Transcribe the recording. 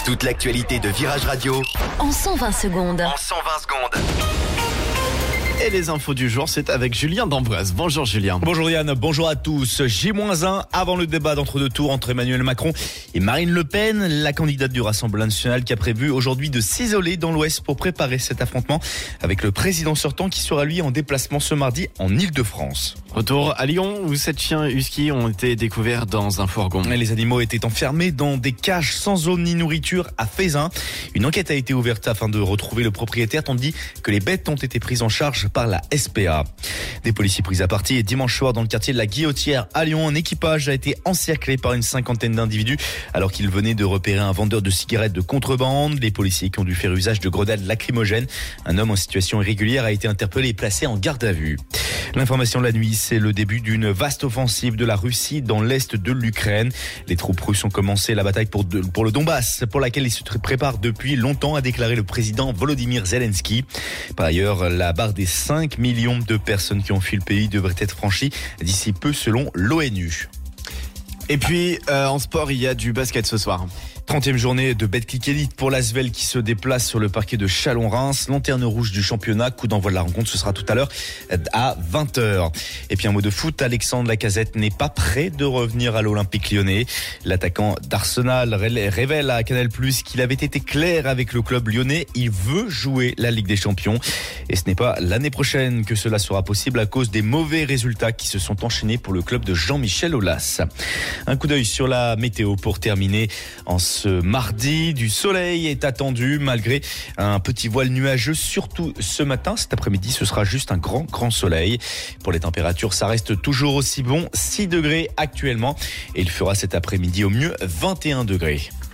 Toute l'actualité de Virage Radio en 120 secondes. Et les infos du jour, c'est avec Julien d'Amboise. Bonjour Julien. Bonjour Yann, bonjour à tous. J-1 avant le débat d'entre-deux tours entre Emmanuel Macron et Marine Le Pen, la candidate du Rassemblement national qui a prévu aujourd'hui de s'isoler dans l'Ouest pour préparer cet affrontement avec le président sortant qui sera lui en déplacement ce mardi en Ile-de-France. Retour à Lyon où 7 chiens husky ont été découverts dans un fourgon. Les animaux étaient enfermés dans des cages sans eau ni nourriture à Feyzin. Une enquête a été ouverte afin de retrouver le propriétaire tandis que les bêtes ont été prises en charge par la SPA. Des policiers pris à partie et dimanche soir dans le quartier de la Guillotière à Lyon, un équipage a été encerclé par une cinquantaine d'individus alors qu'ils venaient de repérer un vendeur de cigarettes de contrebande. Les policiers qui ont dû faire usage de grenades lacrymogènes. Un homme en situation irrégulière a été interpellé et placé en garde à vue. L'information de la nuit, c'est le début d'une vaste offensive de la Russie dans l'est de l'Ukraine. Les troupes russes ont commencé la bataille pour le Donbass, pour laquelle ils se préparent depuis longtemps, a déclaré le président Volodymyr Zelensky. Par ailleurs, la barre des 5 millions de personnes qui ont fui le pays devrait être franchie d'ici peu selon l'ONU. Et puis, en sport, il y a du basket ce soir. 30e journée de Betclic Elite pour l'Asvel qui se déplace sur le parquet de Chalon-Reims. Lanterne rouge du championnat. Coup d'envoi de la rencontre, ce sera tout à l'heure à 20h. Et puis un mot de foot, Alexandre Lacazette n'est pas prêt de revenir à l'Olympique Lyonnais. L'attaquant d'Arsenal révèle à Canal+ qu'il avait été clair avec le club lyonnais. Il veut jouer la Ligue des Champions. Et ce n'est pas l'année prochaine que cela sera possible à cause des mauvais résultats qui se sont enchaînés pour le club de Jean-Michel Aulas. Un coup d'œil sur la météo pour terminer. En ce mardi, du soleil est attendu malgré un petit voile nuageux, surtout ce matin. Cet après-midi, ce sera juste un grand soleil. Pour les températures, ça reste toujours aussi bon, 6 degrés actuellement. Et il fera cet après-midi au mieux 21 degrés.